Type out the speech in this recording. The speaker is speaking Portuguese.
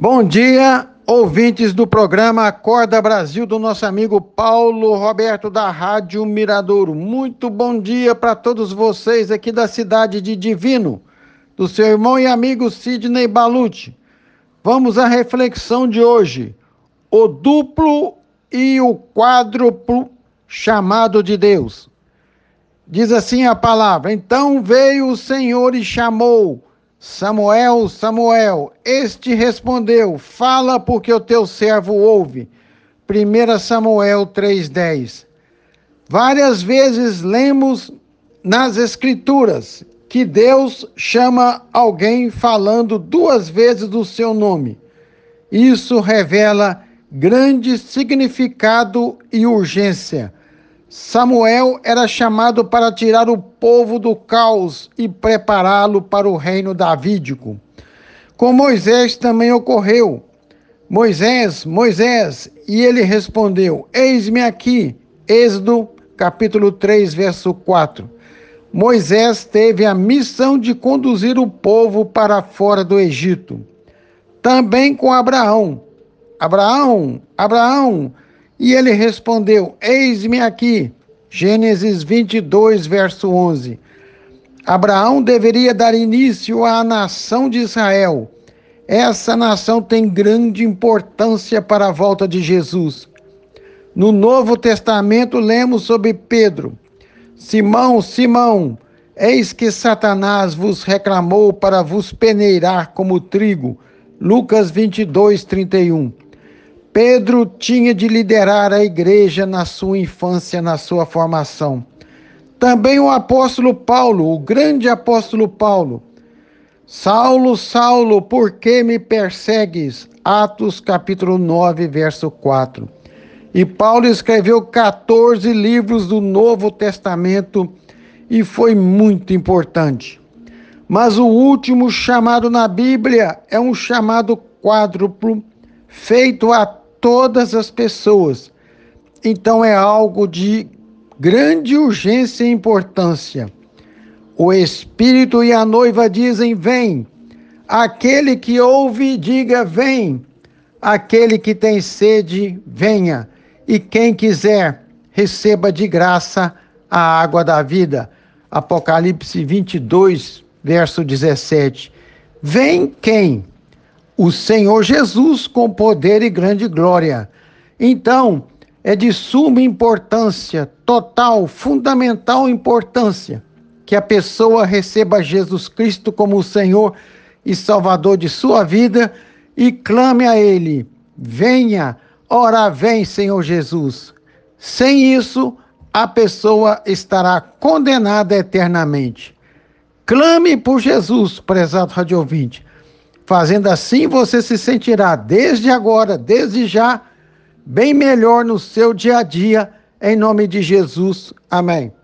Bom dia, ouvintes do programa Acorda Brasil, do nosso amigo Paulo Roberto, da Rádio Miradouro. Muito bom dia para todos vocês aqui da cidade de Divino, do seu irmão e amigo Sidney Balucci. Vamos à reflexão de hoje: o duplo e o quádruplo chamado de Deus. Diz assim a palavra: então veio o Senhor e chamou: Samuel, Samuel. Este respondeu: fala, porque o teu servo ouve. 1 Samuel 3:10. Várias vezes lemos nas Escrituras que Deus chama alguém falando duas vezes o seu nome. Isso revela grande significado e urgência. Samuel era chamado para tirar o povo do caos e prepará-lo para o reino davídico. Com Moisés também ocorreu. Moisés, Moisés, e ele respondeu: eis-me aqui. Êxodo, capítulo 3, verso 4. Moisés teve a missão de conduzir o povo para fora do Egito. Também com Abraão. Abraão, Abraão, e ele respondeu: eis-me aqui. Gênesis 22, verso 11. Abraão deveria dar início à nação de Israel. Essa nação tem grande importância para a volta de Jesus. No Novo Testamento, lemos sobre Pedro: Simão, Simão, eis que Satanás vos reclamou para vos peneirar como trigo. Lucas 22, 31. Pedro tinha de liderar a igreja na sua infância, na sua formação. Também o apóstolo Paulo, o grande apóstolo Paulo. Saulo, Saulo, por que me persegues? Atos capítulo 9, verso 4. E Paulo escreveu 14 livros do Novo Testamento e foi muito importante. Mas o último chamado na Bíblia é um chamado quádruplo, feito a todas as pessoas. Então é algo de grande urgência e importância. O Espírito e a noiva dizem: vem. Aquele que ouve, diga: vem. Aquele que tem sede, venha. E quem quiser, receba de graça a água da vida. Apocalipse 22, verso 17. Vem quem? O Senhor Jesus, com poder e grande glória. Então, é de suma importância, total, fundamental importância, que a pessoa receba Jesus Cristo como o Senhor e Salvador de sua vida e clame a Ele: venha, ora vem, Senhor Jesus. Sem isso, a pessoa estará condenada eternamente. Clame por Jesus, prezado rádio ouvinte. Fazendo assim, você se sentirá desde agora, desde já, bem melhor no seu dia a dia, em nome de Jesus. Amém.